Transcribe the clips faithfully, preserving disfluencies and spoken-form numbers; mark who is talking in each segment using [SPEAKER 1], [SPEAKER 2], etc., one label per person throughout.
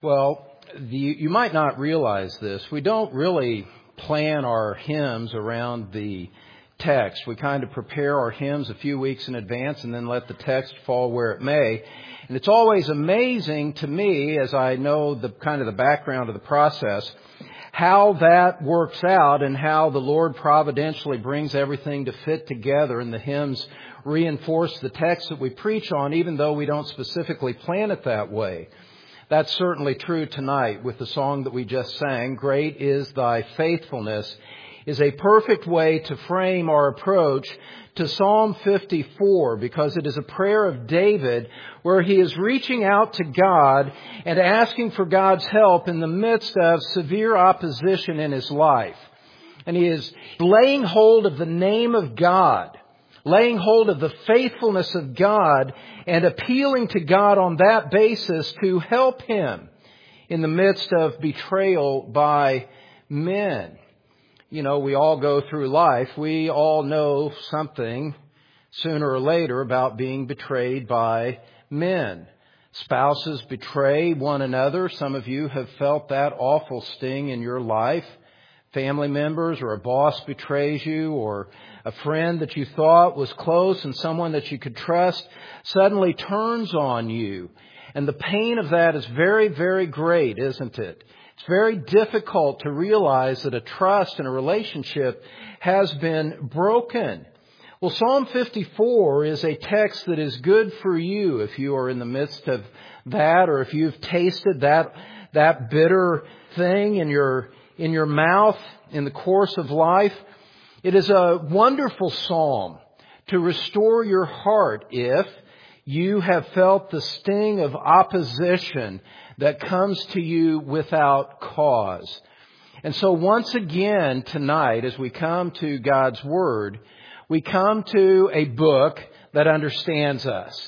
[SPEAKER 1] Well, the, you might not realize this. We don't really plan our hymns around the text. We kind of prepare our hymns a few weeks in advance and then let the text fall where it may. And it's always amazing to me, as I know the kind of the background of the process, how that works out and how the Lord providentially brings everything to fit together, and the hymns reinforce the text that we preach on, even though we don't specifically plan it that way. That's certainly true tonight with the song that we just sang, "Great is Thy Faithfulness," is a perfect way to frame our approach to Psalm fifty-four, because it is a prayer of David where he is reaching out to God and asking for God's help in the midst of severe opposition in his life. And he is laying hold of the name of God, laying hold of the faithfulness of God, and appealing to God on that basis to help him in the midst of betrayal by men. You know, we all go through life. We all know something sooner or later about being betrayed by men. Spouses betray one another. Some of you have felt that awful sting in your life. Family members, or a boss betrays you, or a friend that you thought was close and someone that you could trust suddenly turns on you. And the pain of that is very, very great, isn't it? It's very difficult to realize that a trust and a relationship has been broken. Well, Psalm fifty-four is a text that is good for you if you are in the midst of that, or if you've tasted that, that bitter thing in your in your mouth in the course of life. It is a wonderful psalm to restore your heart if you have felt the sting of opposition that comes to you without cause. And so once again tonight, as we come to God's Word, we come to a book that understands us.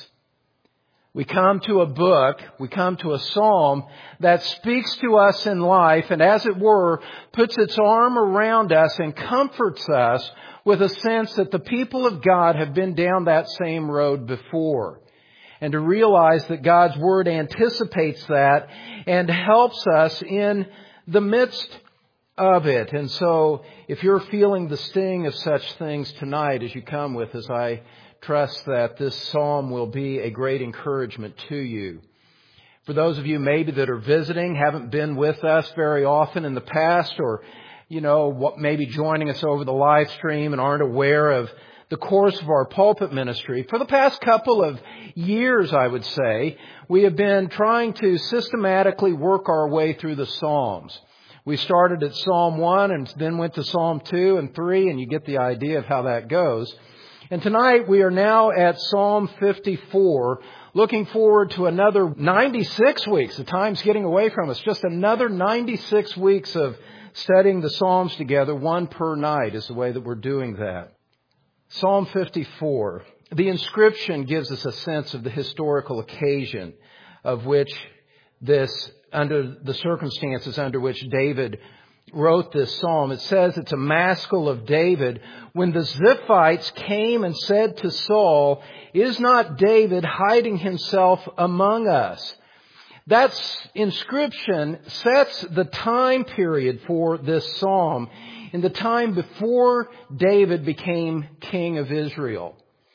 [SPEAKER 1] We come to a book, we come to a psalm that speaks to us in life and, as it were, puts its arm around us and comforts us with a sense that the people of God have been down that same road before. And to realize that God's Word anticipates that and helps us in the midst of it. And so, if you're feeling the sting of such things tonight as you come with us, I trust that this psalm will be a great encouragement to you. For those of you maybe that are visiting, haven't been with us very often in the past, or, you know, what maybe joining us over the live stream and aren't aware of the course of our pulpit ministry, for the past couple of years, I would say, we have been trying to systematically work our way through the Psalms. We started at Psalm one and then went to Psalm two and three, and you get the idea of how that goes. And tonight we are now at Psalm fifty-four, looking forward to another ninety-six weeks. The time's getting away from us. Just another ninety-six weeks of studying the Psalms together, one per night is the way that we're doing that. Psalm fifty-four. The inscription gives us a sense of the historical occasion of which this, under the circumstances under which David wrote this psalm. It says it's a maskil of David. When the Ziphites came and said to Saul, "Is not David hiding himself among us?" That inscription sets the time period for this psalm in the time before David became king of Israel.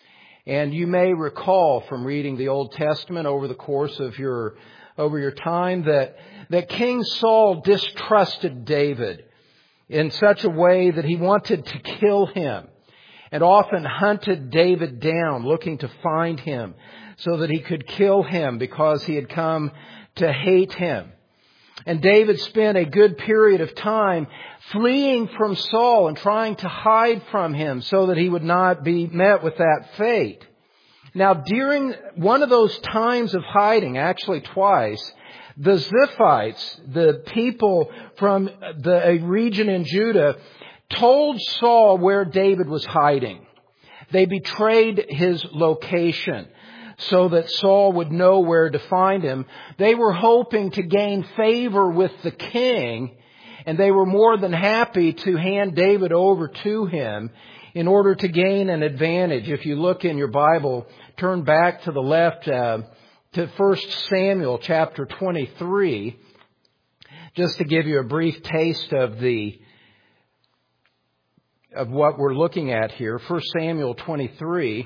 [SPEAKER 1] And you may recall from reading the Old Testament over the course of your over your time that, that King Saul distrusted David in such a way that he wanted to kill him, and often hunted David down looking to find him so that he could kill him because he had come to hate him. And David spent a good period of time fleeing from Saul and trying to hide from him so that he would not be met with that fate. Now, during one of those times of hiding, actually twice, the Ziphites, the people from the a region in Judah, told Saul where David was hiding. They betrayed his location so that Saul would know where to find him. They were hoping to gain favor with the king, and they were more than happy to hand David over to him in order to gain an advantage. If you look in your Bible, turn back to the left uh, to First Samuel chapter twenty-three. Just to give you a brief taste of the of what we're looking at here, First Samuel twenty-three,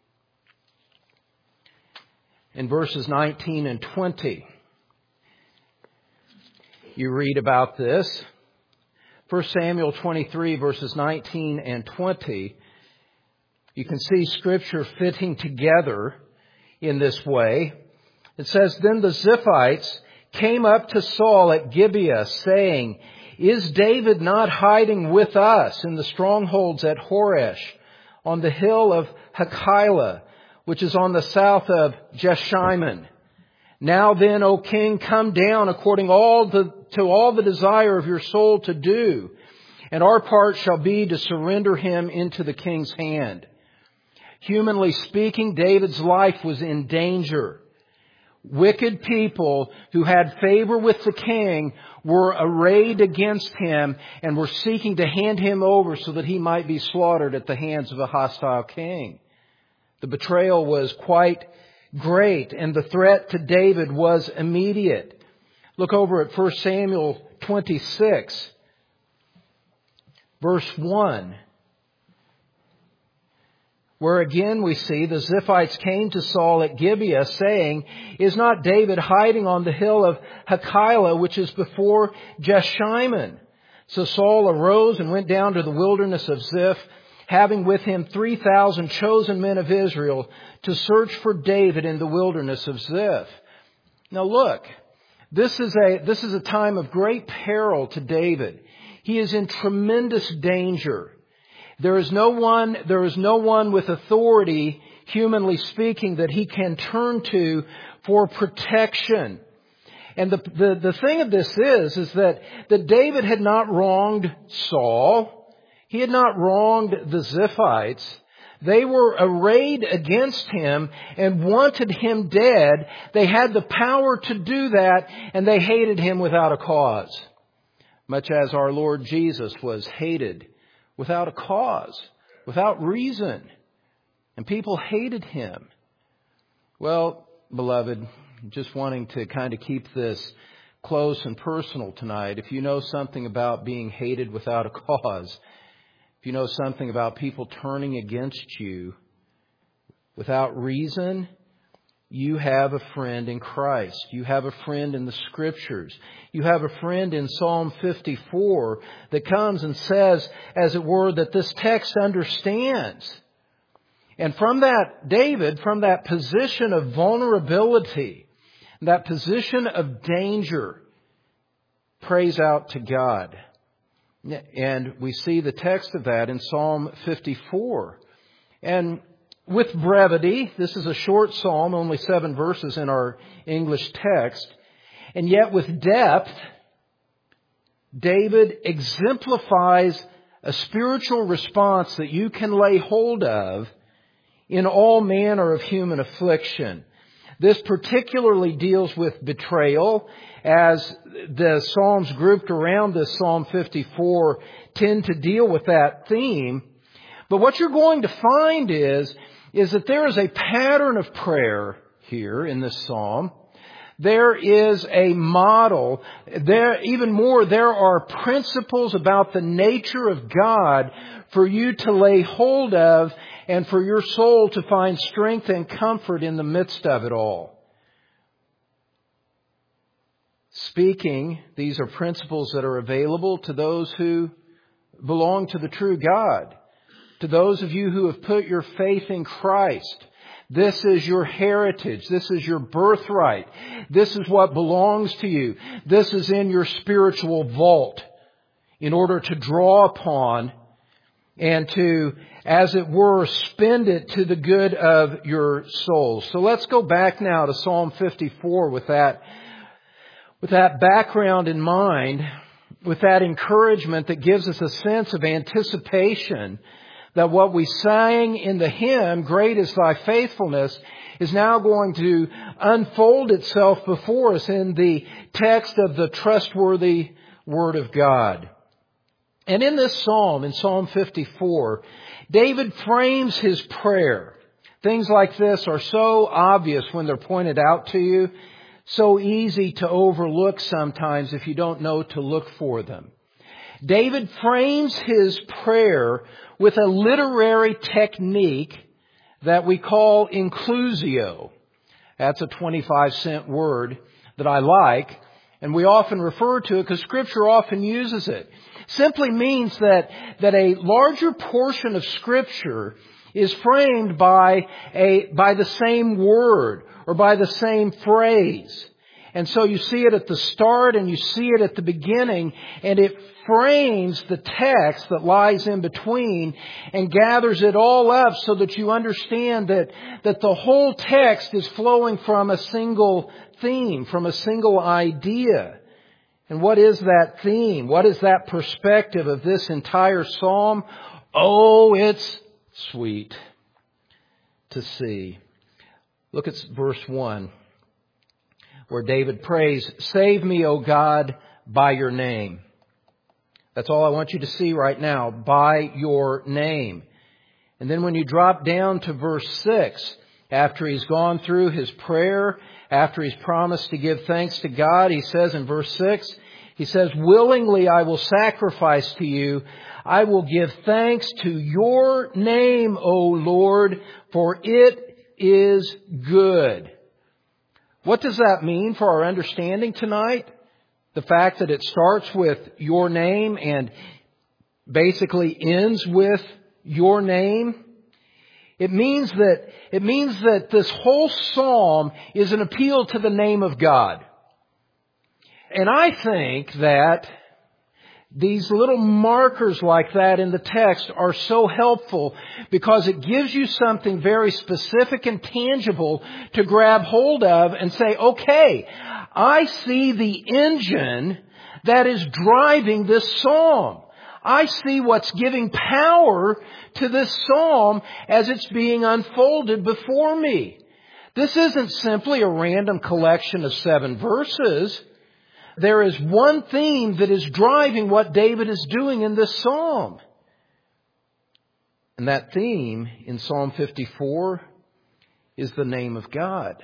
[SPEAKER 1] in verses nineteen and twenty. You read about this. First Samuel twenty-three, verses nineteen and twenty. You can see Scripture fitting together in this way. It says, "Then the Ziphites came up to Saul at Gibeah, saying, 'Is David not hiding with us in the strongholds at Horesh, on the hill of Hachilah, which is on the south of Jeshimon? Now then, O king, come down according all the, to all the desire of your soul to do, and our part shall be to surrender him into the king's hand.'" Humanly speaking, David's life was in danger. Wicked people who had favor with the king were arrayed against him and were seeking to hand him over so that he might be slaughtered at the hands of a hostile king. The betrayal was quite great, and the threat to David was immediate. Look over at First Samuel twenty-six, verse one. Where again we see the Ziphites came to Saul at Gibeah, saying, "Is not David hiding on the hill of Hachilah, which is before Jeshimon?" So Saul arose and went down to the wilderness of Ziph, having with him three thousand chosen men of Israel, to search for David in the wilderness of Ziph. Now look, this is a this is a time of great peril to David. He is in tremendous danger. There is no one, there is no one with authority, humanly speaking, that he can turn to for protection. And the, the, the thing of this is, is that, that David had not wronged Saul. He had not wronged the Ziphites. They were arrayed against him and wanted him dead. They had the power to do that, and they hated him without a cause. Much as our Lord Jesus was hated without a cause, without reason. And people hated him. Well, beloved, just wanting to kind of keep this close and personal tonight, if you know something about being hated without a cause, if you know something about people turning against you without reason, you have a friend in Christ. You have a friend in the Scriptures. You have a friend in Psalm fifty-four that comes and says, as it were, that this text understands. And from that, David, from that position of vulnerability, that position of danger, prays out to God. And we see the text of that in Psalm fifty-four. And with brevity, this is a short psalm, only seven verses in our English text. And yet with depth, David exemplifies a spiritual response that you can lay hold of in all manner of human affliction. This particularly deals with betrayal, as the psalms grouped around this Psalm fifty-four tend to deal with that theme. But what you're going to find is, is that there is a pattern of prayer here in this psalm. There is a model. There, even more, there are principles about the nature of God for you to lay hold of and for your soul to find strength and comfort in the midst of it all. Speaking, these are principles that are available to those who belong to the true God. To those of you who have put your faith in Christ, this is your heritage. This is your birthright. This is what belongs to you. This is in your spiritual vault in order to draw upon and to, as it were, spend it to the good of your souls. So let's go back now to Psalm fifty-four with that, with that background in mind, with that encouragement that gives us a sense of anticipation that what we sang in the hymn, "Great is Thy Faithfulness," is now going to unfold itself before us in the text of the trustworthy Word of God. And in this psalm, in Psalm fifty-four, David frames his prayer. Things like this are so obvious when they're pointed out to you. so easy to overlook sometimes if you don't know to look for them. David frames his prayer with a literary technique that we call inclusio. That's a twenty-five cent word that I like, and we often refer to it because Scripture often uses it. Simply means that, that a larger portion of Scripture is framed by a, by the same word or by the same phrase. And so you see it at the start and you see it at the beginning, and it frames the text that lies in between and gathers it all up so that you understand that, that the whole text is flowing from a single theme, from a single idea. And what is that theme? What is that perspective of this entire psalm? Oh, it's sweet to see. Look at verse one, where David prays, "Save me, O God, by your name." That's all I want you to see right now, by your name. And then when you drop down to verse six, after he's gone through his prayer, after he's promised to give thanks to God, he says in verse six, he says, "Willingly I will sacrifice to you. I will give thanks to your name, O Lord, for it is good." What does that mean for our understanding tonight? The fact that it starts with your name and basically ends with your name. It means that, it means that this whole psalm is an appeal to the name of God. And I think that these little markers like that in the text are so helpful because it gives you something very specific and tangible to grab hold of and say, okay, I see the engine that is driving this psalm. I see what's giving power to this psalm as it's being unfolded before me. This isn't simply a random collection of seven verses. There is one theme that is driving what David is doing in this psalm. And that theme in Psalm fifty-four is the name of God.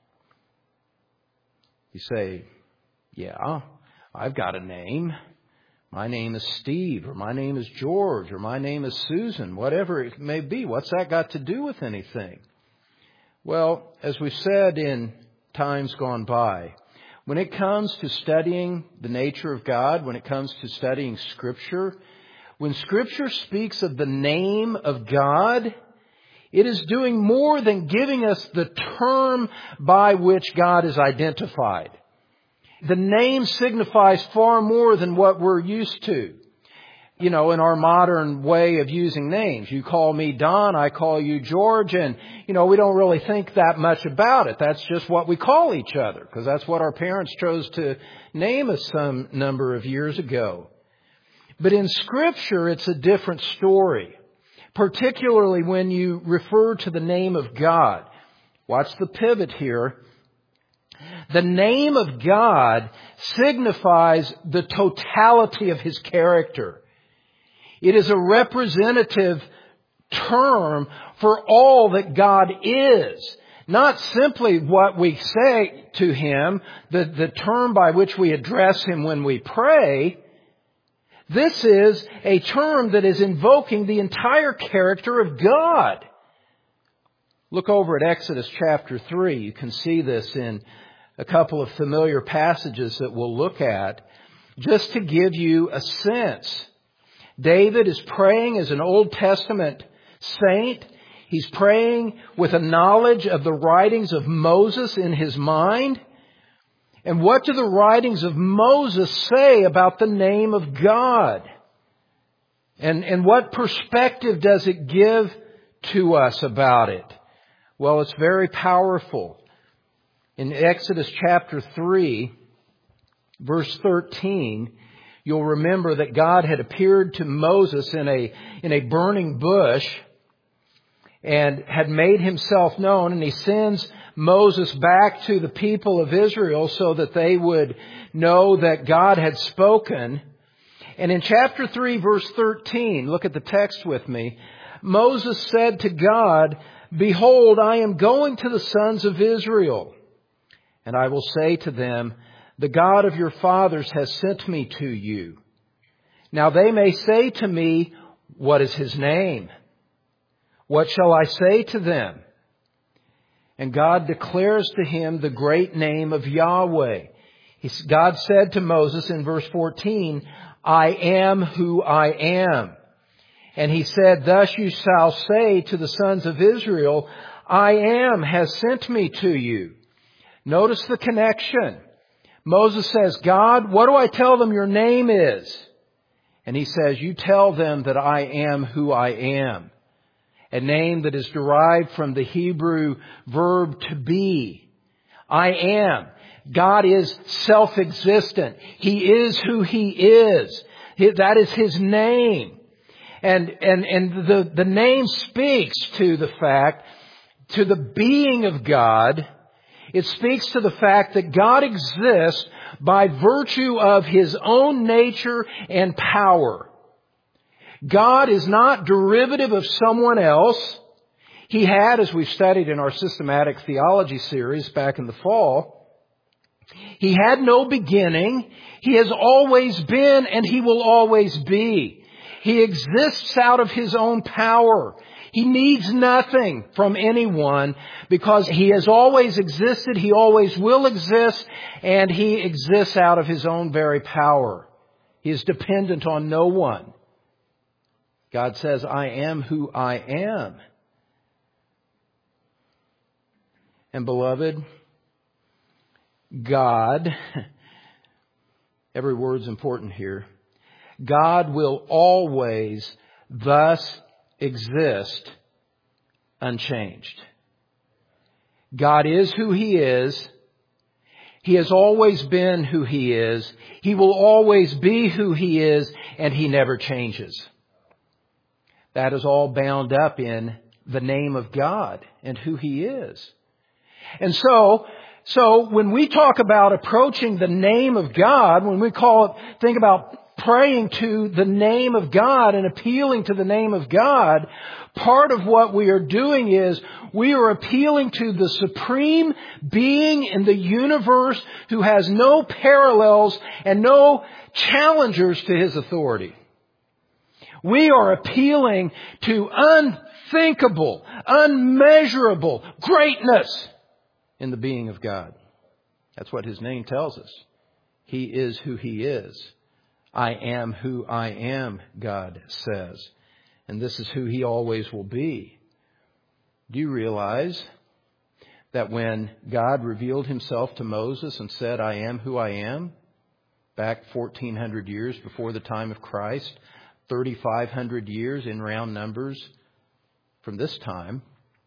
[SPEAKER 1] You say, yeah, I've got a name. My name is Steve, or my name is George, or my name is Susan, whatever it may be. What's that got to do with anything? Well, as we've said in times gone by, when it comes to studying the nature of God, when it comes to studying Scripture, when Scripture speaks of the name of God, it is doing more than giving us the term by which God is identified. The name signifies far more than what we're used to. You know, in our modern way of using names. You call me Don, I call you George, and, you know, we don't really think that much about it. That's just what we call each other, because that's what our parents chose to name us some number of years ago. But in Scripture, it's a different story, particularly when you refer to the name of God. Watch the pivot here. The name of God signifies the totality of His character. It is a representative term for all that God is. Not simply what we say to Him, the, the term by which we address Him when we pray. This is a term that is invoking the entire character of God. Look over at Exodus chapter three. You can see this in a couple of familiar passages that we'll look at, just to give you a sense. David is praying as an Old Testament saint. He's praying with a knowledge of the writings of Moses in his mind. And what do the writings of Moses say about the name of God? And, and what perspective does it give to us about it? Well, it's very powerful. In Exodus chapter three, verse thirteen, you'll remember that God had appeared to Moses in a, in a burning bush and had made Himself known, and He sends Moses back to the people of Israel so that they would know that God had spoken. And in chapter three, verse thirteen, look at the text with me. Moses said to God, "Behold, I am going to the sons of Israel." And I will say to them, the God of your fathers has sent me to you. Now they may say to me, what is His name? What shall I say to them? And God declares to him the great name of Yahweh. God said to Moses in verse fourteen, I am who I am. And He said, thus you shall say to the sons of Israel, I am has sent me to you. Notice the connection. Moses says, God, what do I tell them your name is? And He says, you tell them that I am who I am. A name that is derived from the Hebrew verb to be. I am. God is self-existent. He is who He is. That is His name. And, and, and the, the name speaks to the fact, to the being of God. It speaks to the fact that God exists by virtue of His own nature and power. God is not derivative of someone else. He had, as we've studied in our systematic theology series back in the fall, He had no beginning. He has always been and He will always be. He exists out of His own power. He needs nothing from anyone because He has always existed, He always will exist, and He exists out of His own very power. He is dependent on no one. God says, I am who I am. And beloved, God, every word's important here, God will always thus exist unchanged. God is who He is. He has always been who He is. He will always be who He is, and He never changes. That is all bound up in the name of God and who He is. And so, so when we talk about approaching the name of God, when we call it, think about praying to the name of God and appealing to the name of God, part of what we are doing is we are appealing to the supreme being in the universe who has no parallels and no challengers to His authority. We are appealing to unthinkable, unmeasurable greatness in the being of God. That's what His name tells us. He is who He is. I am who I am, God says. And this is who He always will be. Do you realize that when God revealed Himself to Moses and said, I am who I am, back fourteen hundred years before the time of Christ, thirty-five hundred years in round numbers from this time,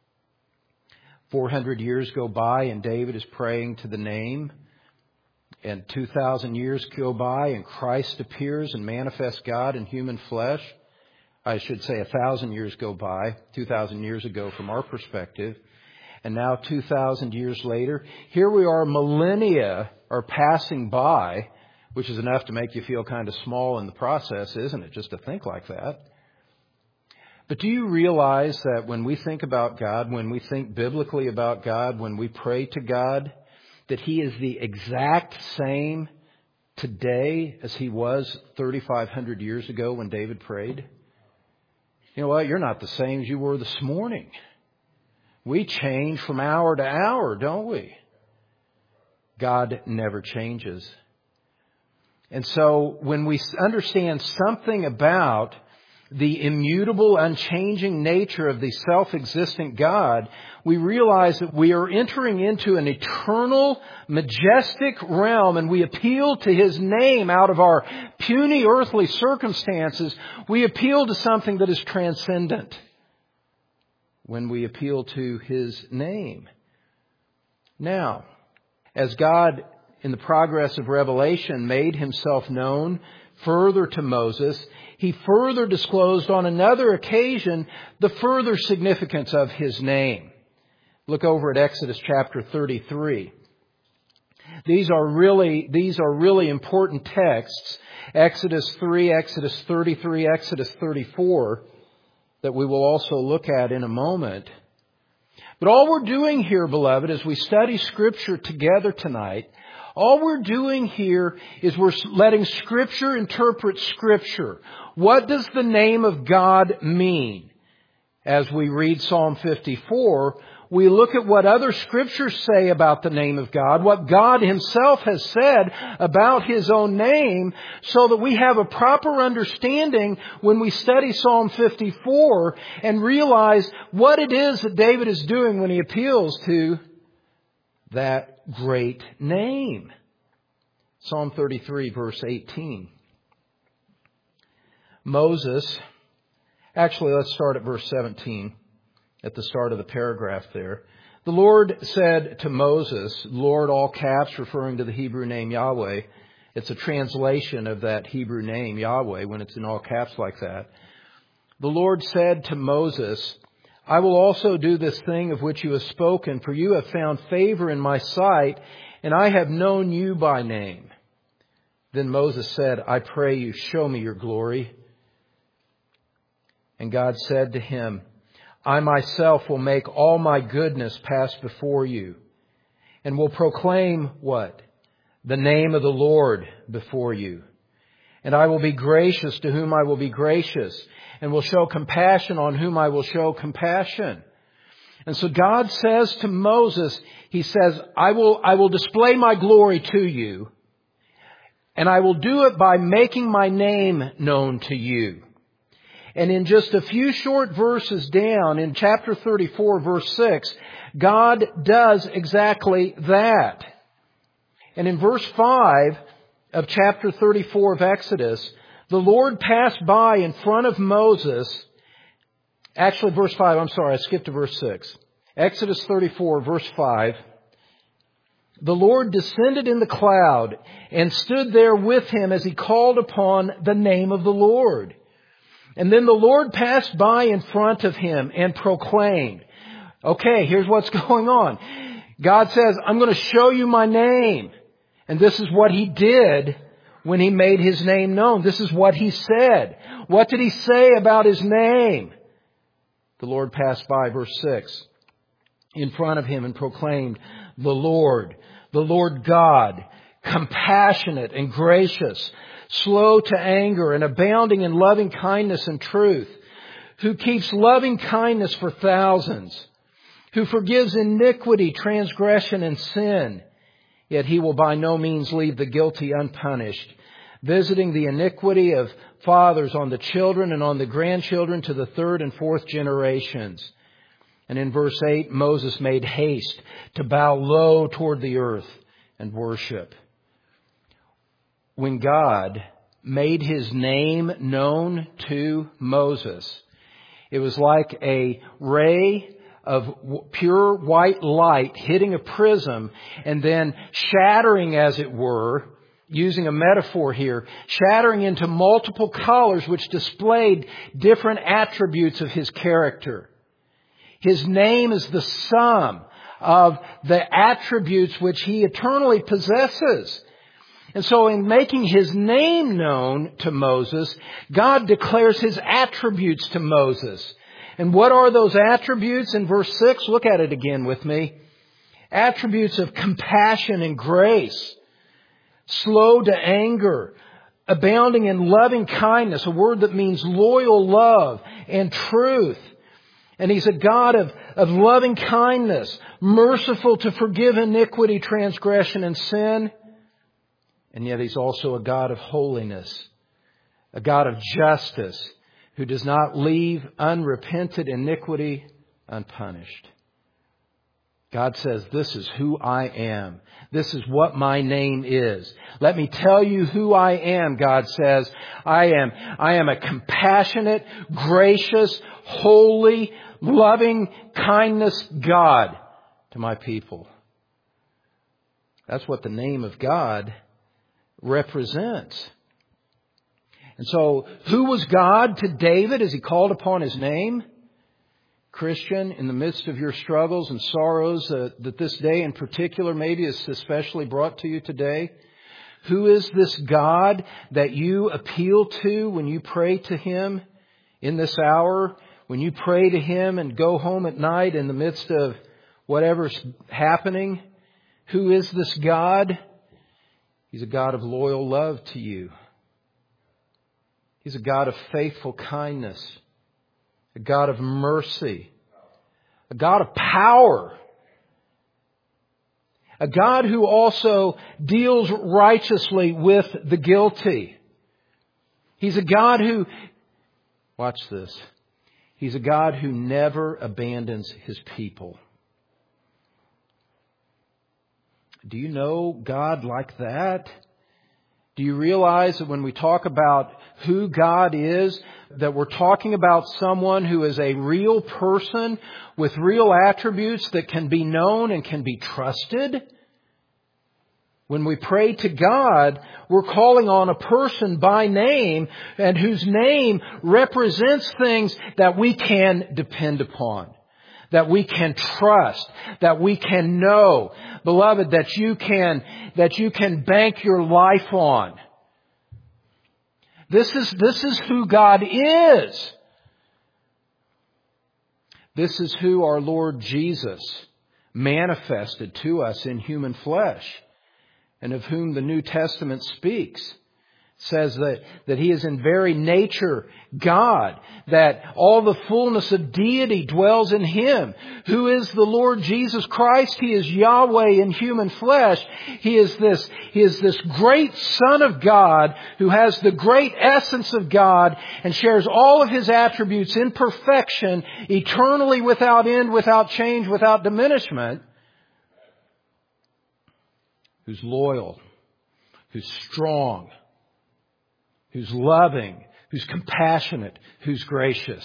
[SPEAKER 1] four hundred years go by and David is praying to the name, and two thousand years go by and Christ appears and manifests God in human flesh. I should say a thousand years go by, two thousand years ago from our perspective. And now two thousand years later, here we are, millennia are passing by, which is enough to make you feel kind of small in the process, isn't it? Just to think like that. But do you realize that when we think about God, when we think biblically about God, when we pray to God, that He is the exact same today as He was thirty-five hundred years ago when David prayed? You know what? You're not the same as you were this morning. We change from hour to hour, don't we? God never changes. And so when we understand something about the immutable, unchanging nature of the self-existent God, we realize that we are entering into an eternal, majestic realm, and we appeal to His name out of our puny earthly circumstances. We appeal to something that is transcendent when we appeal to His name. Now, as God, in the progress of revelation, made Himself known further to Moses, He further disclosed on another occasion the further significance of His name. Look over at Exodus chapter thirty-three. These are really, these are really important texts. Exodus three, Exodus thirty-three, Exodus thirty-four, that we will also look at in a moment. But all we're doing here, beloved, as we study Scripture together tonight, all we're doing here is we're letting Scripture interpret Scripture. What does the name of God mean? As we read Psalm fifty-four, we look at what other Scriptures say about the name of God, what God Himself has said about His own name, so that we have a proper understanding when we study Psalm fifty-four and realize what it is that David is doing when he appeals to that great name. Psalm thirty-three, verse eighteen. Moses, actually let's start at verse seventeen. At the start of the paragraph there. The Lord said to Moses, Lord, all caps, referring to the Hebrew name Yahweh. It's a translation of that Hebrew name Yahweh when it's in all caps like that. The Lord said to Moses, I will also do this thing of which you have spoken, for you have found favor in my sight, and I have known you by name. Then Moses said, I pray you, show me your glory. And God said to him, I myself will make all my goodness pass before you, and will proclaim what? The name of the Lord before you. And I will be gracious to whom I will be gracious, and will show compassion on whom I will show compassion. And so God says to Moses, He says, I will, I will display my glory to you, and I will do it by making my name known to you. And in just a few short verses down, in chapter thirty-four, verse six, God does exactly that. And in verse five of chapter thirty-four of Exodus, the Lord passed by in front of Moses. Actually, verse five, I'm sorry, I skipped to verse six. Exodus thirty-four, verse five. The Lord descended in the cloud and stood there with him as he called upon the name of the Lord. And then the Lord passed by in front of him and proclaimed. Okay, here's what's going on. God says, I'm going to show you my name. And this is what He did when He made His name known. This is what He said. What did He say about His name? The Lord passed by, verse six, in front of him and proclaimed, the Lord, the Lord God, compassionate and gracious, slow to anger and abounding in loving kindness and truth, who keeps loving kindness for thousands, who forgives iniquity, transgression, and sin. Yet He will by no means leave the guilty unpunished, visiting the iniquity of fathers on the children and on the grandchildren to the third and fourth generations. And in verse eight, Moses made haste to bow low toward the earth and worship. When God made His name known to Moses, it was like a ray of pure white light hitting a prism and then shattering, as it were, using a metaphor here, shattering into multiple colors which displayed different attributes of His character. His name is the sum of the attributes which He eternally possesses. And so in making His name known to Moses, God declares His attributes to Moses. And what are those attributes? In verse six, look at it again with me. Attributes of compassion and grace, slow to anger, abounding in loving kindness, a word that means loyal love and truth. And He's a God of, of loving kindness, merciful to forgive iniquity, transgression, and sin. And yet He's also a God of holiness, a God of justice, who does not leave unrepented iniquity unpunished. God says, this is who I am. This is what my name is. Let me tell you who I am, God says. I am, I am a compassionate, gracious, holy, loving kindness God to my people. That's what the name of God represents. And so, who was God to David as he called upon His name? Christian, in the midst of your struggles and sorrows uh, that this day in particular maybe is especially brought to you today, who is this God that you appeal to when you pray to Him in this hour? When you pray to Him and go home at night in the midst of whatever's happening. Who is this God? He's a God of loyal love to you. He's a God of faithful kindness, a God of mercy, a God of power, a God who also deals righteously with the guilty. He's a God who, watch this, He's a God who never abandons His people. Do you know God like that? Do you realize that when we talk about who God is, that we're talking about someone who is a real person with real attributes that can be known and can be trusted? When we pray to God, we're calling on a person by name and whose name represents things that we can depend upon, that we can trust, that we can know. Beloved, that you can, that you can bank your life on. This is, this is who God is. This is who our Lord Jesus manifested to us in human flesh, and of whom the New Testament speaks. Says that, that He is in very nature God, that all the fullness of deity dwells in Him. Who is the Lord Jesus Christ? He is Yahweh in human flesh. He is this, He is this great Son of God who has the great essence of God and shares all of His attributes in perfection, eternally without end, without change, without diminishment. Who's loyal, who's strong, who's loving, who's compassionate, who's gracious.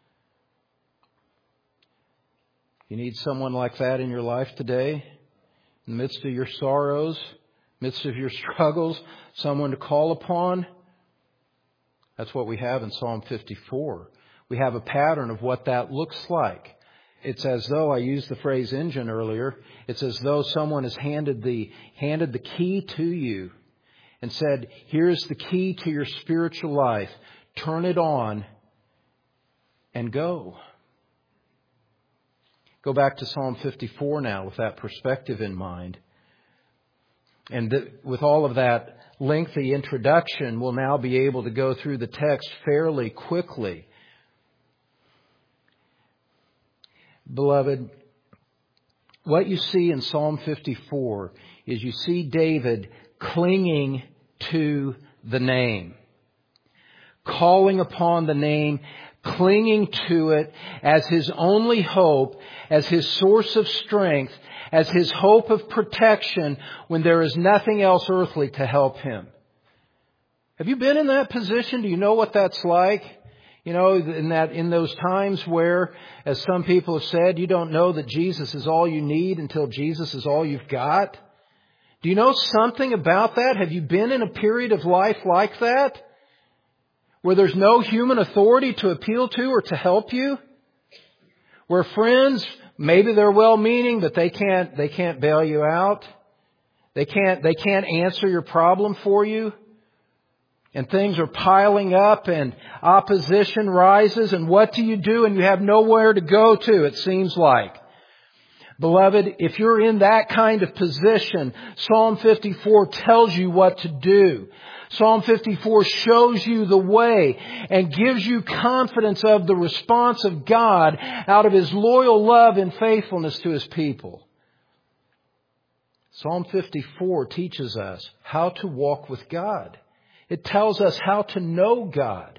[SPEAKER 1] You need someone like that in your life today, in the midst of your sorrows, midst of your struggles, someone to call upon. That's what we have in Psalm fifty-four. We have a pattern of what that looks like. It's as though, I used the phrase engine earlier, it's as though someone has handed the, handed the key to you and said, here's the key to your spiritual life. Turn it on and go. Go back to Psalm fifty-four now with that perspective in mind. And the, with all of that lengthy introduction, we'll now be able to go through the text fairly quickly. Beloved, what you see in Psalm fifty-four is you see David clinging to the name, calling upon the name, clinging to it as his only hope, as his source of strength, as his hope of protection when there is nothing else earthly to help him. Have you been in that position? Do you know what that's like? You know, in that, in those times where, as some people have said, you don't know that Jesus is all you need until Jesus is all you've got. Do you know something about that? Have you been in a period of life like that? Where there's no human authority to appeal to or to help you? Where friends, maybe they're well-meaning, but they can't, they can't bail you out. They can't, they can't answer your problem for you. And things are piling up and opposition rises. And what do you do? And you have nowhere to go to, it seems like. Beloved, if you're in that kind of position, Psalm fifty-four tells you what to do. Psalm fifty-four shows you the way and gives you confidence of the response of God out of His loyal love and faithfulness to His people. Psalm fifty-four teaches us how to walk with God. It tells us how to know God.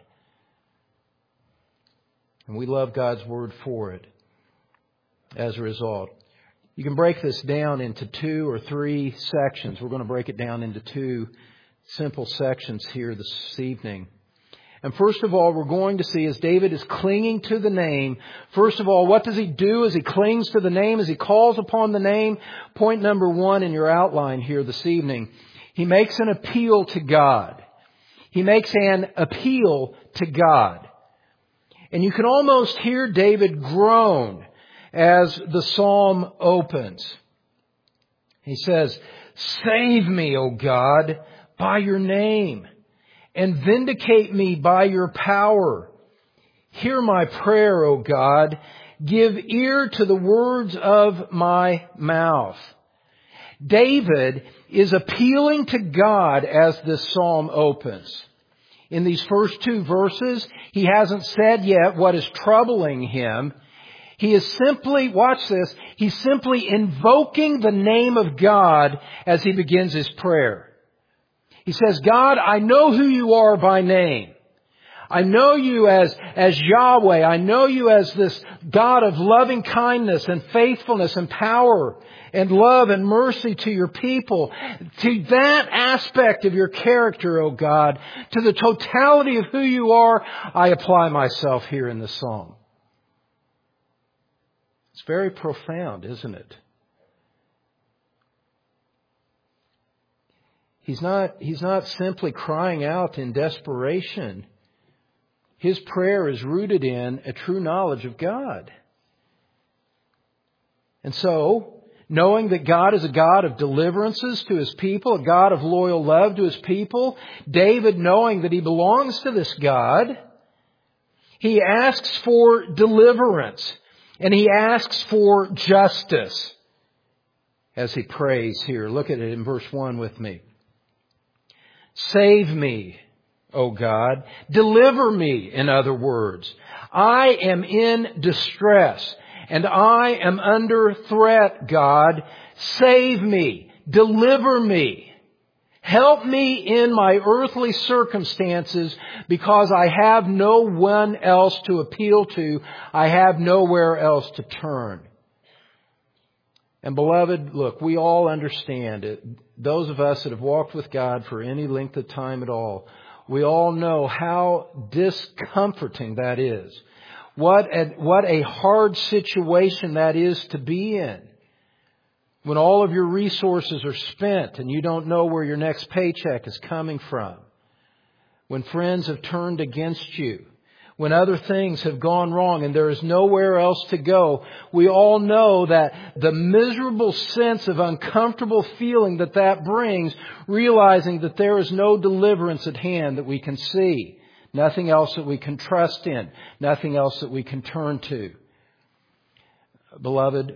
[SPEAKER 1] And we love God's Word for it as a result. You can break this down into two or three sections. We're going to break it down into two simple sections here this evening. And first of all, we're going to see as David is clinging to the name, first of all, what does he do as he clings to the name, as he calls upon the name? Point number one in your outline here this evening. He makes an appeal to God. He makes an appeal to God. And you can almost hear David groan as the psalm opens. He says, "Save me, O God, by your name, and vindicate me by your power. Hear my prayer, O God. Give ear to the words of my mouth. David is appealing to God as this psalm opens. In these first two verses, he hasn't said yet what is troubling him. He is simply, watch this, he's simply invoking the name of God as he begins his prayer. He says, God, I know who you are by name. I know you as, as Yahweh. I know you as this God of loving kindness and faithfulness and power and love and mercy to your people. To that aspect of your character, O God, to the totality of who you are, I apply myself here in this psalm. It's very profound, isn't it? He's not, he's not simply crying out in desperation. His prayer is rooted in a true knowledge of God. And so, knowing that God is a God of deliverances to His people, a God of loyal love to His people, David, knowing that he belongs to this God, he asks for deliverance. And he asks for justice as he prays here. Look at it in verse one with me. Save me, O God. Deliver me, in other words. I am in distress and I am under threat, God. Save me. Deliver me. Help me in my earthly circumstances because I have no one else to appeal to. I have nowhere else to turn. And beloved, look, we all understand it. Those of us that have walked with God for any length of time at all, we all know how discomforting that is. What a, what a hard situation that is to be in. When all of your resources are spent and you don't know where your next paycheck is coming from. When friends have turned against you. When other things have gone wrong and there is nowhere else to go. We all know that the miserable sense of uncomfortable feeling that that brings, realizing that there is no deliverance at hand that we can see. Nothing else that we can trust in. Nothing else that we can turn to. Beloved,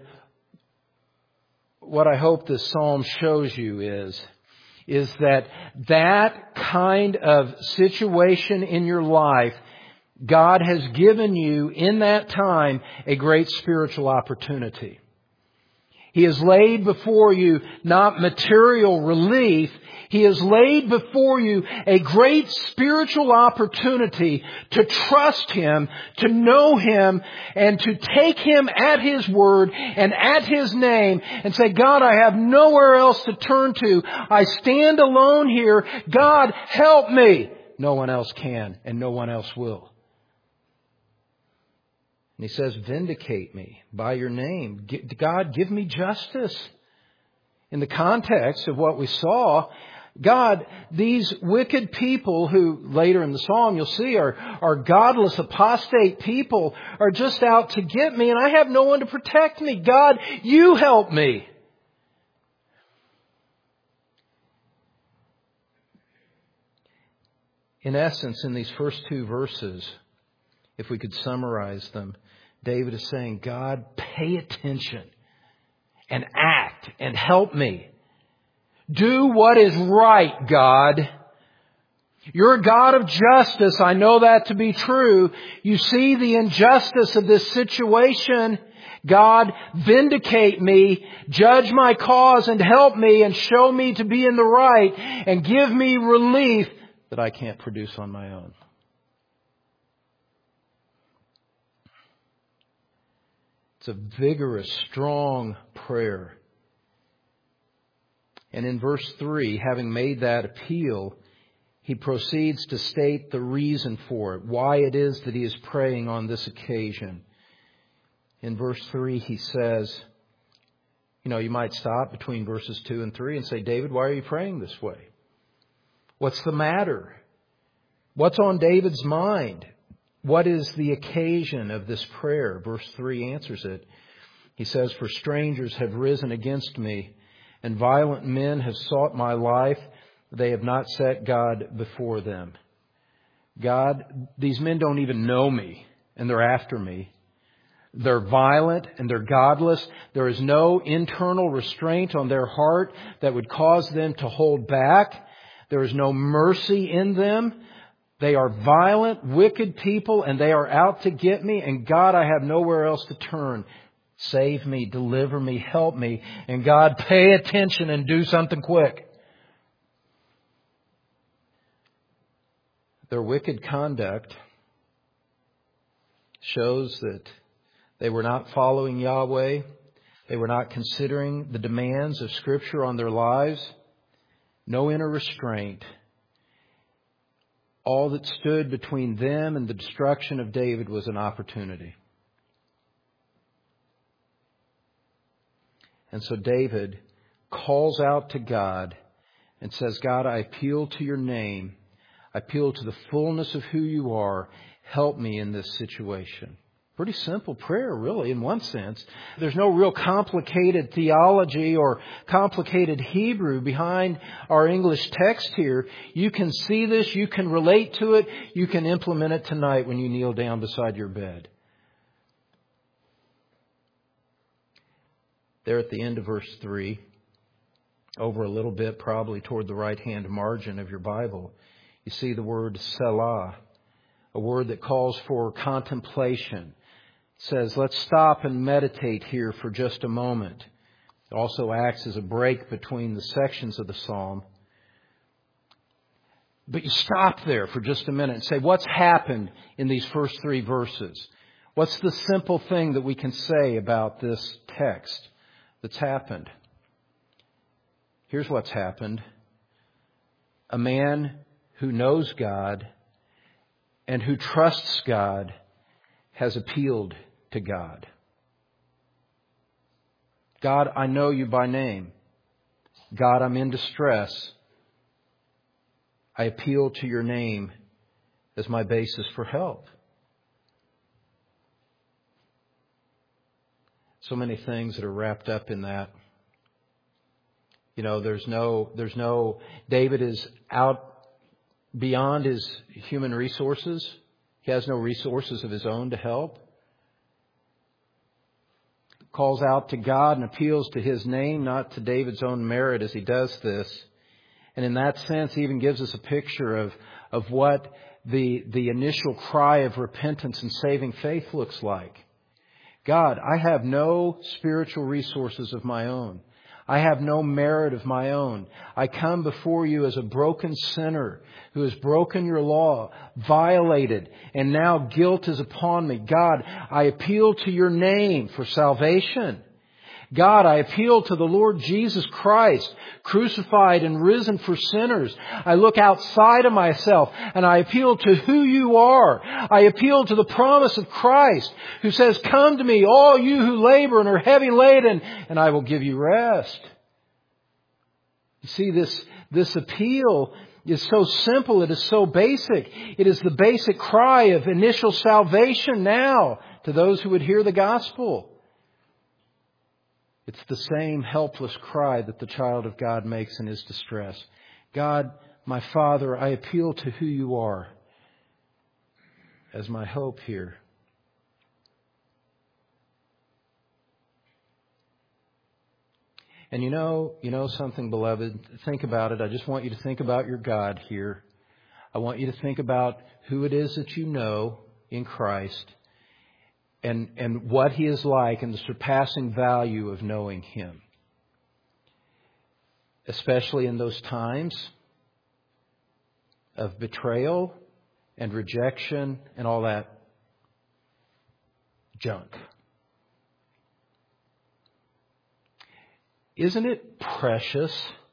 [SPEAKER 1] what I hope this psalm shows you is, is that that kind of situation in your life, God has given you in that time a great spiritual opportunity. He has laid before you not material relief. He has laid before you a great spiritual opportunity to trust Him, to know Him, and to take Him at His word and at His name and say, God, I have nowhere else to turn to. I stand alone here. God, help me. No one else can and no one else will. And He says, vindicate me by your name. God, give me justice. In the context of what we saw, God, these wicked people who later in the psalm you'll see are, are godless, apostate people are just out to get me and I have no one to protect me. God, you help me. In essence, in these first two verses, if we could summarize them, David is saying, God, pay attention and act and help me. Do what is right, God. You're a God of justice. I know that to be true. You see the injustice of this situation. God, vindicate me, judge my cause and help me and show me to be in the right and give me relief that I can't produce on my own. It's a vigorous, strong prayer. And in verse three, having made that appeal, he proceeds to state the reason for it, why it is that he is praying on this occasion. In verse three, he says, you know, you might stop between verses two and three and say, David, why are you praying this way? What's the matter? What's on David's mind? What is the occasion of this prayer? Verse three answers it. He says, for strangers have risen against me, and violent men have sought my life. They have not set God before them. God, these men don't even know me, and they're after me. They're violent and they're godless. There is no internal restraint on their heart that would cause them to hold back. There is no mercy in them. They are violent, wicked people, and they are out to get me. And God, I have nowhere else to turn. Save me, deliver me, help me. And God, pay attention and do something quick. Their wicked conduct shows that they were not following Yahweh. They were not considering the demands of Scripture on their lives. No inner restraint. All that stood between them and the destruction of David was an opportunity. And so David calls out to God and says, God, I appeal to your name. I appeal to the fullness of who you are. Help me in this situation. Pretty simple prayer, really, in one sense. There's no real complicated theology or complicated Hebrew behind our English text here. You can see this. You can relate to it. You can implement it tonight when you kneel down beside your bed. There at the end of verse three, over a little bit, probably toward the right-hand margin of your Bible, you see the word Selah, a word that calls for contemplation. It says, let's stop and meditate here for just a moment. It also acts as a break between the sections of the psalm. But you stop there for just a minute and say, what's happened in these first three verses? What's the simple thing that we can say about this text that's happened? Here's what's happened. A man who knows God and who trusts God has appealed to God. God, I know you by name. God, I'm in distress. I appeal to your name as my basis for help. So many things that are wrapped up in that. You know, there's no, there's no, David is out beyond his human resources. He has no resources of his own to help. Calls out to God and appeals to His name, not to David's own merit as he does this. And in that sense, he even gives us a picture of, of what the, the initial cry of repentance and saving faith looks like. God, I have no spiritual resources of my own. I have no merit of my own. I come before you as a broken sinner who has broken your law, violated, and now guilt is upon me. God, I appeal to your name for salvation. God, I appeal to the Lord Jesus Christ, crucified and risen for sinners. I look outside of myself and I appeal to who you are. I appeal to the promise of Christ who says, come to me, all you who labor and are heavy laden, and I will give you rest. You see, this, this appeal is so simple. It is so basic. It is the basic cry of initial salvation now to those who would hear the gospel. It's the same helpless cry that the child of God makes in his distress. God, my Father, I appeal to who you are as my hope here. And you know, you know something, beloved, think about it. I just want you to think about your God here. I want you to think about who it is that you know in Christ. And, and what He is like and the surpassing value of knowing Him. Especially in those times of betrayal and rejection and all that junk. Isn't it precious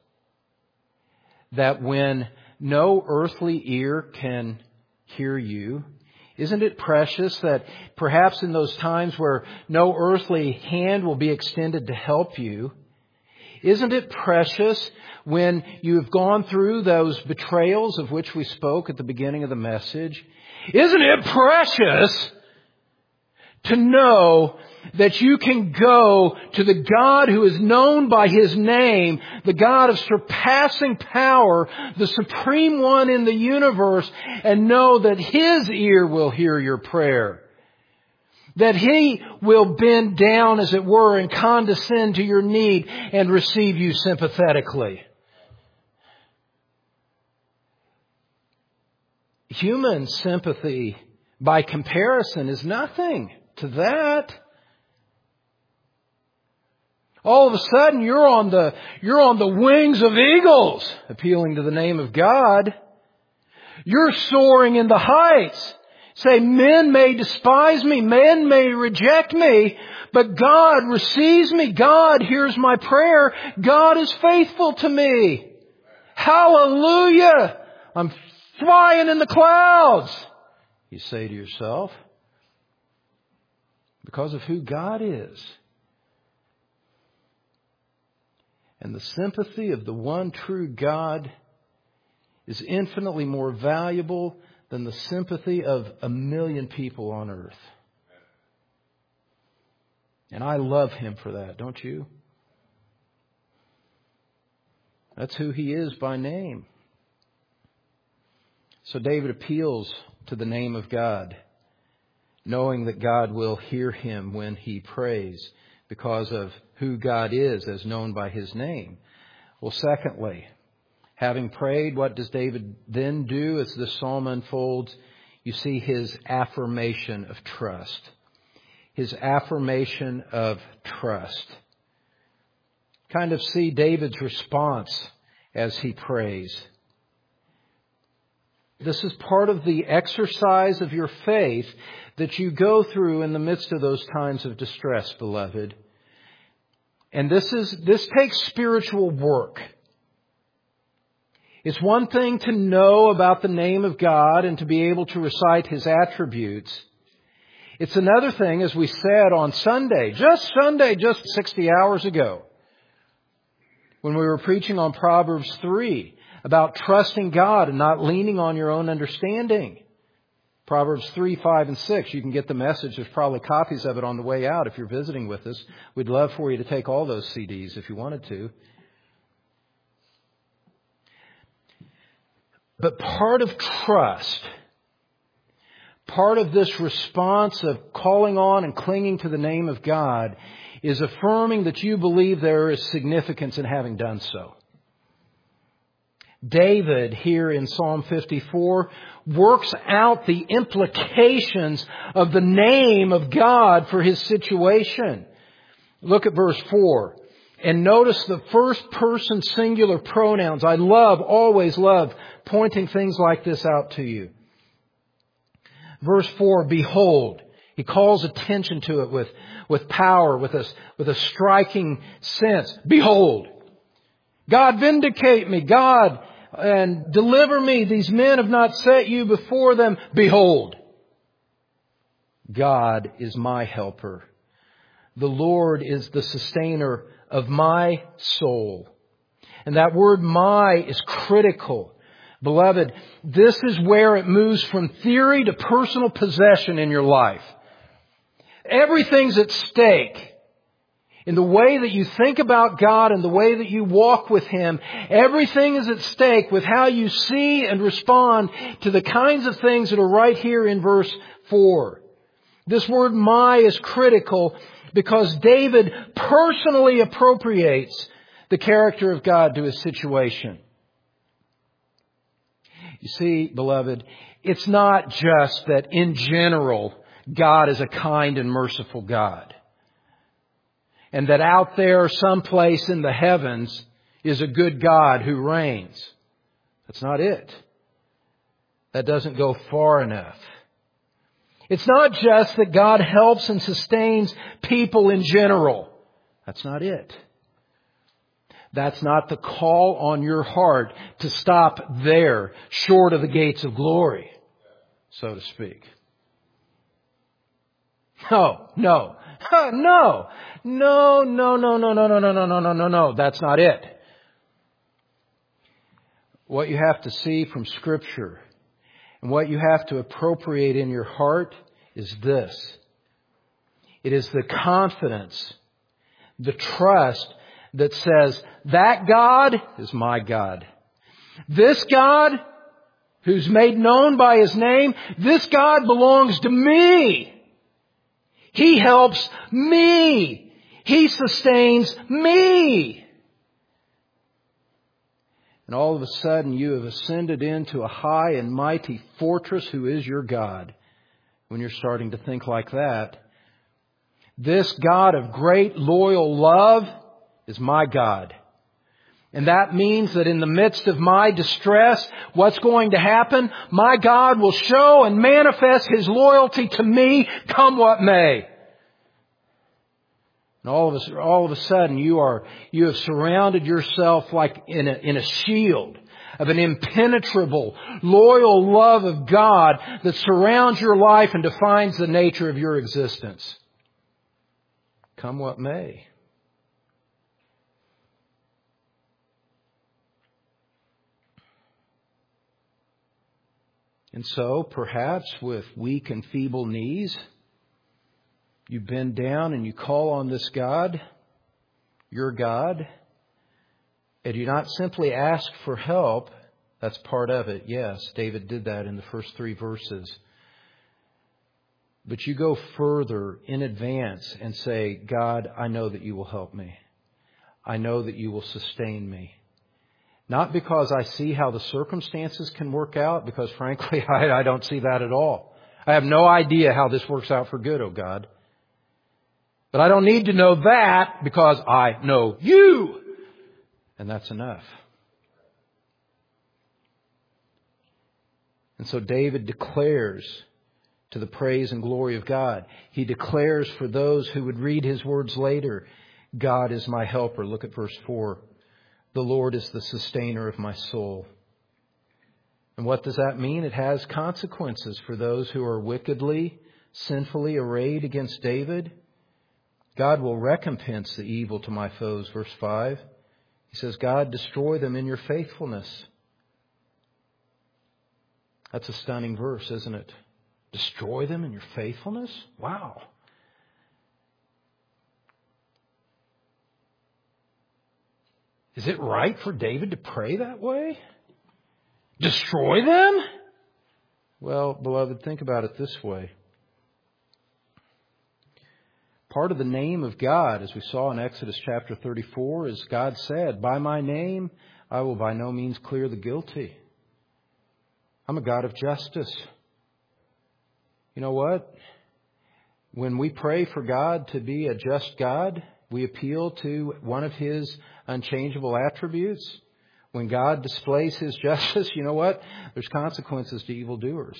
[SPEAKER 1] that when no earthly ear can hear you, isn't it precious that perhaps in those times where no earthly hand will be extended to help you, isn't it precious when you have gone through those betrayals of which we spoke at the beginning of the message? Isn't it precious to know that you can go to the God who is known by His name, the God of surpassing power, the supreme one in the universe, and know that His ear will hear your prayer? That He will bend down, as it were, and condescend to your need and receive you sympathetically. Human sympathy, by comparison, is nothing to that. All of a sudden, you're on the, you're on the wings of eagles, appealing to the name of God. You're soaring in the heights. Say, men may despise me, men may reject me, but God receives me. God hears my prayer. God is faithful to me. Hallelujah! I'm flying in the clouds, you say to yourself, because of who God is. And the sympathy of the one true God is infinitely more valuable than the sympathy of a million people on earth. And I love Him for that, don't you? That's who He is by name. So David appeals to the name of God, knowing that God will hear him when he prays because of who God is as known by His name. Well, secondly, having prayed, what does David then do as this psalm unfolds? You see his affirmation of trust. His affirmation of trust. Kind of see David's response as he prays. This is part of the exercise of your faith that you go through in the midst of those times of distress, beloved. And this is, this takes spiritual work. It's one thing to know about the name of God and to be able to recite His attributes. It's another thing, as we said on Sunday, just Sunday, just sixty hours ago, when we were preaching on Proverbs three, about trusting God and not leaning on your own understanding. Proverbs three, five, and six. You can get the message. There's probably copies of it on the way out if you're visiting with us. We'd love for you to take all those C Ds if you wanted to. But part of trust, part of this response of calling on and clinging to the name of God is affirming that you believe there is significance in having done so. David, here in Psalm fifty-four, works out the implications of the name of God for his situation. Look at verse four. And notice the first person singular pronouns. I love, always love, pointing things like this out to you. Verse four, behold. He calls attention to it with, with power, with a, with a striking sense. Behold. God, vindicate me. God, and deliver me. These men have not set you before them. Behold. God is my helper. The Lord is the sustainer of my soul. And that word my is critical. Beloved, this is where it moves from theory to personal possession in your life. Everything's at stake. In the way that you think about God and the way that you walk with Him, everything is at stake with how you see and respond to the kinds of things that are right here in verse four. This word my is critical because David personally appropriates the character of God to his situation. You see, beloved, it's not just that in general God is a kind and merciful God. And that out there someplace in the heavens is a good God who reigns. That's not it. That doesn't go far enough. It's not just that God helps and sustains people in general. That's not it. That's not the call on your heart to stop there, short of the gates of glory, so to speak. No, no, no, no, no, no, no, no, no, no, no, no, no, no, no. That's not it. What you have to see from Scripture and what you have to appropriate in your heart is this. It is the confidence, the trust that says, that God is my God. This God, who's made known by His name, this God belongs to me. He helps me. He sustains me. And all of a sudden you have ascended into a high and mighty fortress who is your God. When you're starting to think like that, this God of great loyal love is my God. And that means that in the midst of my distress, what's going to happen? My God will show and manifest His loyalty to me, come what may. And all of a, all of a sudden, you are you have surrounded yourself like in a, in a shield of an impenetrable, loyal love of God that surrounds your life and defines the nature of your existence. Come what may. And so, perhaps with weak and feeble knees, you bend down and you call on this God, your God, and you not simply ask for help. That's part of it. Yes, David did that in the first three verses. But you go further in advance and say, God, I know that you will help me. I know that you will sustain me. Not because I see how the circumstances can work out, because frankly, I, I don't see that at all. I have no idea how this works out for good, oh God. But I don't need to know that because I know you. And that's enough. And so David declares to the praise and glory of God. He declares for those who would read his words later, God is my helper. Look at verse four. The Lord is the sustainer of my soul. And what does that mean? It has consequences for those who are wickedly, sinfully arrayed against David. God will recompense the evil to my foes. Verse five. He says, God, destroy them in your faithfulness. That's a stunning verse, isn't it? Destroy them in your faithfulness? Wow. Is it right for David to pray that way? Destroy them? Well, beloved, think about it this way. Part of the name of God, as we saw in Exodus chapter thirty-four, is God said, by my name, I will by no means clear the guilty. I'm a God of justice. You know what? When we pray for God to be a just God, we appeal to one of His unchangeable attributes. When God displays His justice, you know what? There's consequences to evildoers.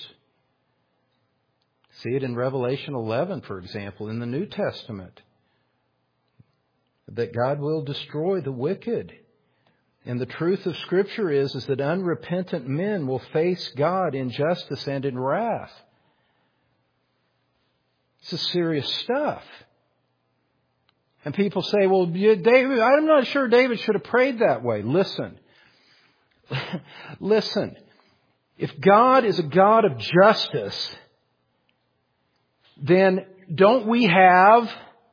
[SPEAKER 1] See it in Revelation eleven, for example, in the New Testament. That God will destroy the wicked. And the truth of Scripture is, is that unrepentant men will face God in justice and in wrath. This is serious stuff. And people say, well, David, I'm not sure David should have prayed that way. Listen. Listen. If God is a God of justice, then don't we have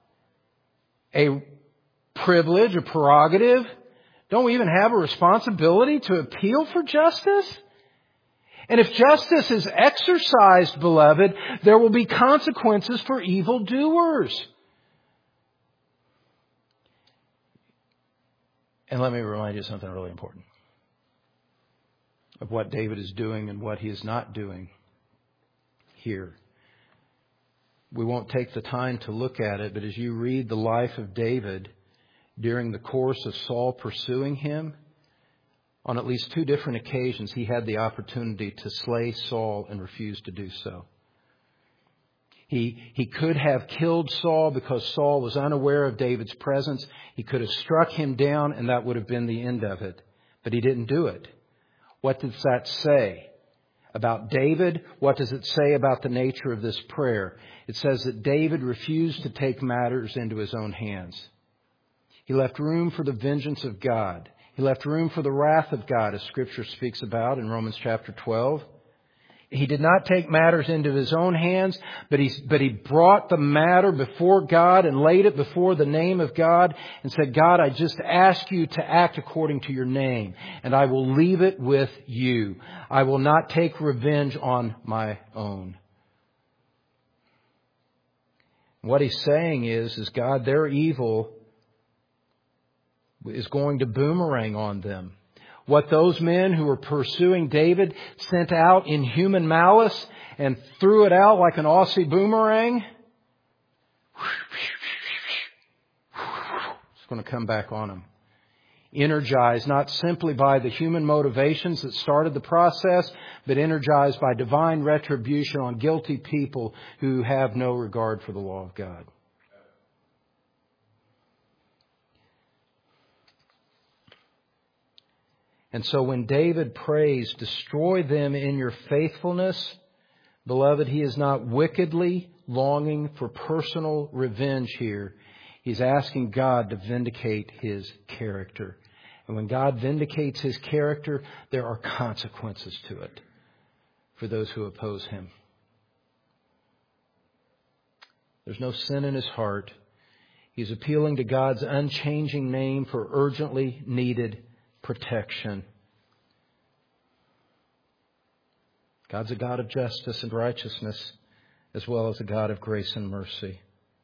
[SPEAKER 1] a privilege, a prerogative? Don't we even have a responsibility to appeal for justice? And if justice is exercised, beloved, there will be consequences for evildoers. And let me remind you of something really important. Of what David is doing and what he is not doing here. We won't take the time to look at it, but as you read the life of David during the course of Saul pursuing him, on at least two different occasions he had the opportunity to slay Saul and refused to do so. He, he could have killed Saul because Saul was unaware of David's presence. He could have struck him down and that would have been the end of it. But he didn't do it. What does that say about David? What does it say about the nature of this prayer? It says that David refused to take matters into his own hands. He left room for the vengeance of God. He left room for the wrath of God, as Scripture speaks about in Romans chapter twelve. He did not take matters into his own hands, but he, but he brought the matter before God and laid it before the name of God and said, God, I just ask you to act according to your name, and I will leave it with you. I will not take revenge on my own. What he's saying is, is God, their evil is going to boomerang on them. What those men who were pursuing David sent out in human malice and threw it out like an Aussie boomerang, it's going to come back on them. Energized not simply by the human motivations that started the process, but energized by divine retribution on guilty people who have no regard for the law of God. And so when David prays, destroy them in your faithfulness, beloved, he is not wickedly longing for personal revenge here. He's asking God to vindicate His character. And when God vindicates His character, there are consequences to it for those who oppose Him. There's no sin in his heart. He's appealing to God's unchanging name for urgently needed protection. God's a God of justice and righteousness, as well as a God of grace and mercy.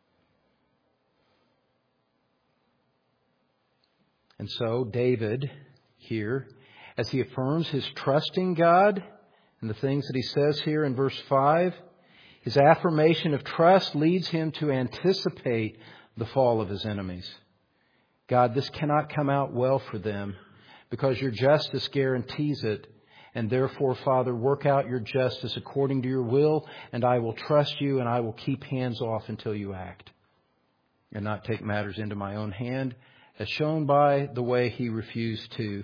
[SPEAKER 1] And so David here, as he affirms his trust in God and the things that he says here in verse five, his affirmation of trust leads him to anticipate the fall of his enemies. God, this cannot come out well for them because your justice guarantees it. And therefore, Father, work out your justice according to your will, and I will trust you and I will keep hands off until you act and not take matters into my own hand, as shown by the way he refused to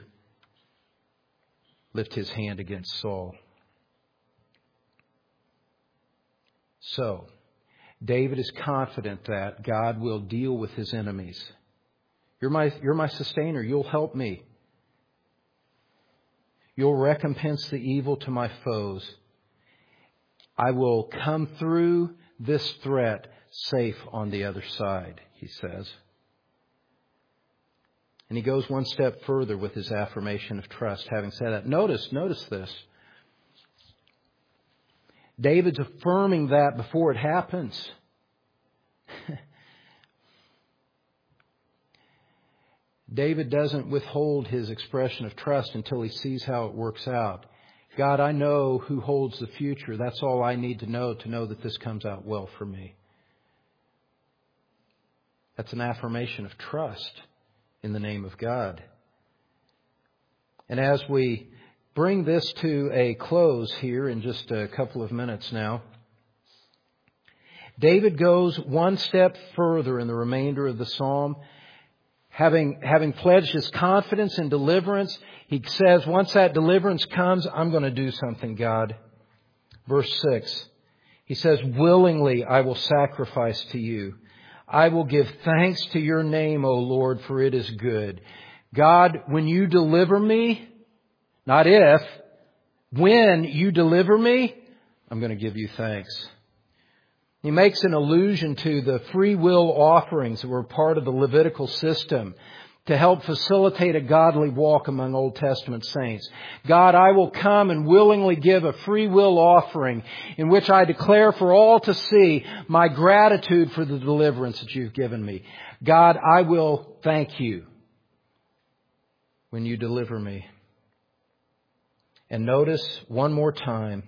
[SPEAKER 1] lift his hand against Saul. So, David is confident that God will deal with his enemies. You're my, you're my sustainer. You'll help me. You'll recompense the evil to my foes. I will come through this threat safe on the other side, he says. And he goes one step further with his affirmation of trust, having said that. Notice, notice this. David's affirming that before it happens. David doesn't withhold his expression of trust until he sees how it works out. God, I know who holds the future. That's all I need to know to know that this comes out well for me. That's an affirmation of trust in the name of God. And as we bring this to a close here in just a couple of minutes now, David goes one step further in the remainder of the psalm. Having, having pledged his confidence in deliverance, he says, once that deliverance comes, I'm going to do something, God. Verse six, he says, willingly I will sacrifice to you. I will give thanks to your name, O Lord, for it is good. God, when you deliver me, not if, when you deliver me, I'm going to give you thanks. He makes an allusion to the free will offerings that were part of the Levitical system to help facilitate a godly walk among Old Testament saints. God, I will come and willingly give a free will offering in which I declare for all to see my gratitude for the deliverance that you've given me. God, I will thank you when you deliver me. And notice one more time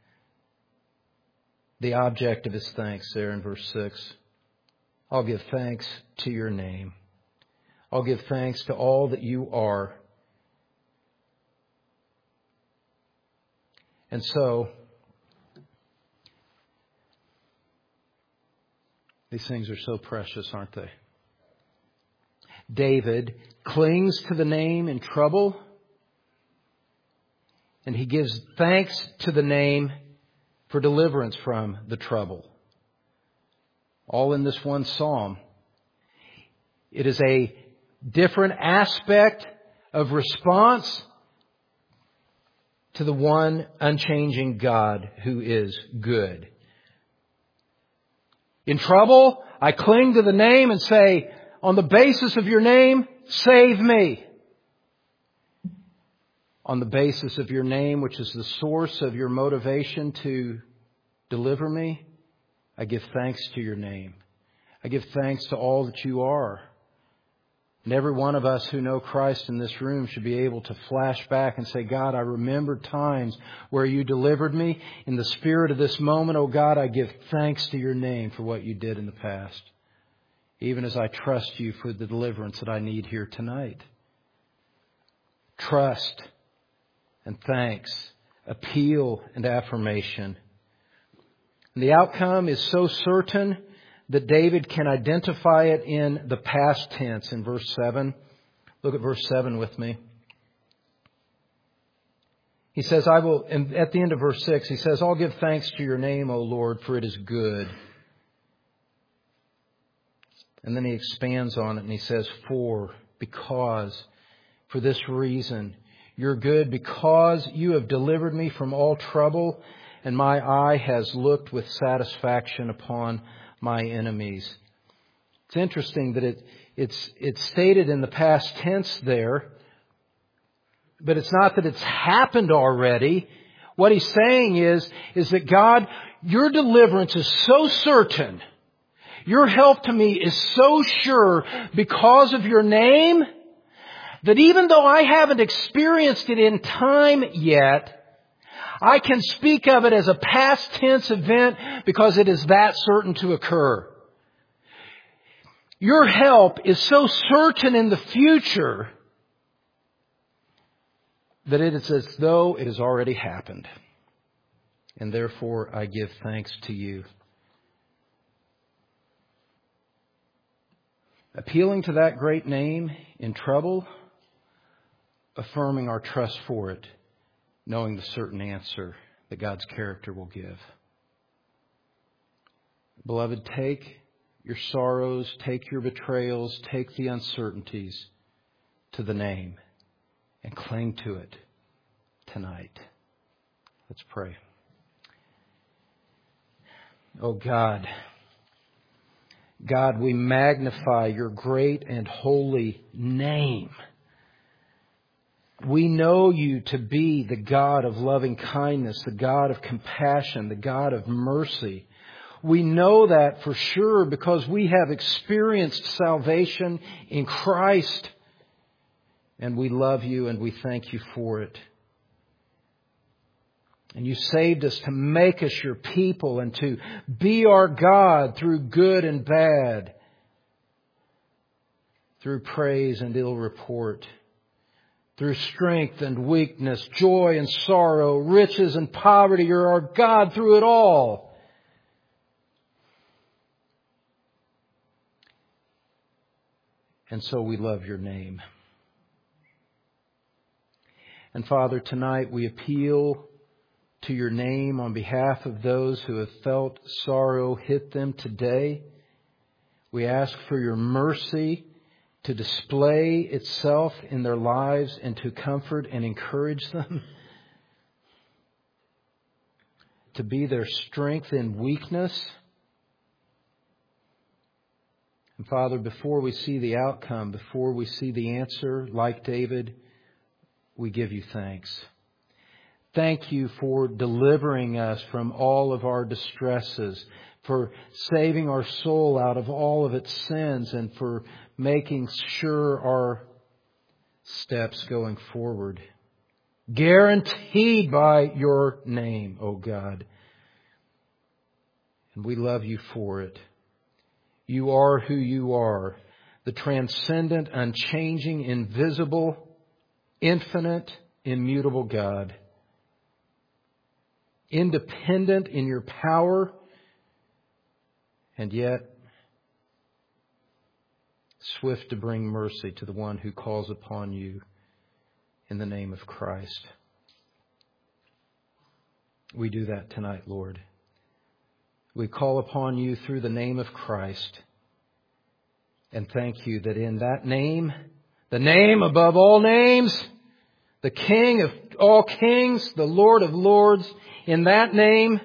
[SPEAKER 1] the object of his thanks there in verse six. I'll give thanks to your name. I'll give thanks to all that you are. And so, these things are so precious, aren't they? David clings to the name in trouble, and he gives thanks to the name for deliverance from the trouble. All in this one psalm. It is a different aspect of response to the one unchanging God who is good. In trouble, I cling to the name and say, on the basis of your name, save me. On the basis of your name, which is the source of your motivation to deliver me, I give thanks to your name. I give thanks to all that you are. And every one of us who know Christ in this room should be able to flash back and say, God, I remember times where you delivered me. In the spirit of this moment, oh God, I give thanks to your name for what you did in the past. Even as I trust you for the deliverance that I need here tonight. Trust and thanks, appeal and affirmation. And the outcome is so certain that David can identify it in the past tense in verse seven. Look at verse seven with me. He says, I will, and at the end of verse six, he says, I'll give thanks to your name, O Lord, for it is good. And then he expands on it and he says, for, because, for this reason, you're good because you have delivered me from all trouble and my eye has looked with satisfaction upon my enemies. It's interesting that it, it's, it's stated in the past tense there, but it's not that it's happened already. What he's saying is, is that God, your deliverance is so certain. Your help to me is so sure because of your name that even though I haven't experienced it in time yet, I can speak of it as a past tense event because it is that certain to occur. Your help is so certain in the future that it is as though it has already happened. And therefore I give thanks to you. Appealing to that great name in trouble, affirming our trust for it, knowing the certain answer that God's character will give. Beloved, take your sorrows, take your betrayals, take the uncertainties to the name and cling to it tonight. Let's pray. Oh God, God, we magnify your great and holy name. We know you to be the God of loving kindness, the God of compassion, the God of mercy. We know that for sure because we have experienced salvation in Christ. And we love you and we thank you for it. And you saved us to make us your people and to be our God through good and bad, through praise and ill report, through strength and weakness, joy and sorrow, riches and poverty. You're our God through it all. And so we love your name. And Father, tonight we appeal to your name on behalf of those who have felt sorrow hit them today. We ask for your mercy to display itself in their lives and to comfort and encourage them. To be their strength in weakness. And Father, before we see the outcome, before we see the answer, like David, we give you thanks. Thank you for delivering us from all of our distresses, for saving our soul out of all of its sins, and for making sure our steps going forward. Guaranteed by your name, O God. And we love you for it. You are who you are, the transcendent, unchanging, invisible, infinite, immutable God. Independent in your power, and yet swift to bring mercy to the one who calls upon you in the name of Christ. We do that tonight, Lord. We call upon you through the name of Christ. And thank you that in that name, the name above all names, the King of all kings, the Lord of lords, in that name,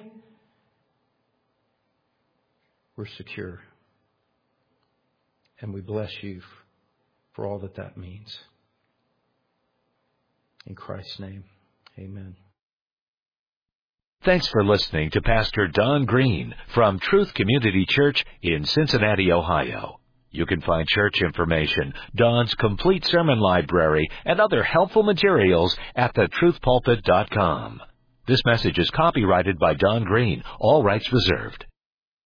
[SPEAKER 1] we're secure. And we bless you for all that that means. In Christ's name, amen.
[SPEAKER 2] Thanks for listening to Pastor Don Green from Truth Community Church in Cincinnati, Ohio. You can find church information, Don's complete sermon library, and other helpful materials at the truth pulpit dot com. This message is copyrighted by Don Green, all rights reserved.